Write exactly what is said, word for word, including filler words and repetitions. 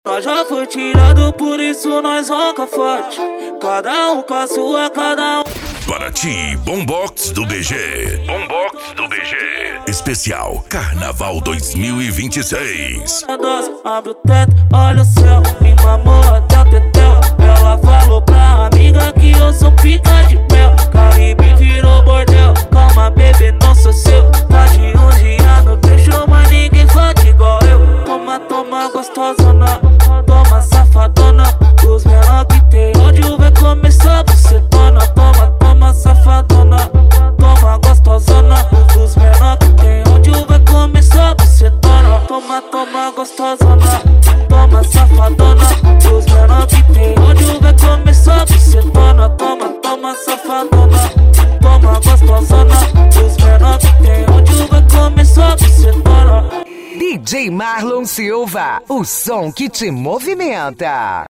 Nós já foi tirado, por isso nós ronca forte. Cada um com a sua, cada um. Paraty, Bombox do D G. Bombox do D G. Especial Carnaval dois mil e vinte e seis. Abre o teto, olha o céu, me mamou até o tetel. Ela falou pra amiga que eu sou pica de mel. Caribe virou bordel, calma bebê, não sou seu. Tá de um dia no deixou, mas ninguém fode igual eu. Toma, toma gostosona, toma safadona. Os menor que tem ódio vai começar bucetona. Toma, toma safadona, toma gostosona. Os menor que tem ódio vai começar bucetona. Toma, toma gostosona, toma safadona. Os menor que tem ódio vai começar bucetona. Toma, toma safadona, toma gostosona. Os menor que tem ódio vai começar bucetona. D J Marlon Silva, o som que te movimenta.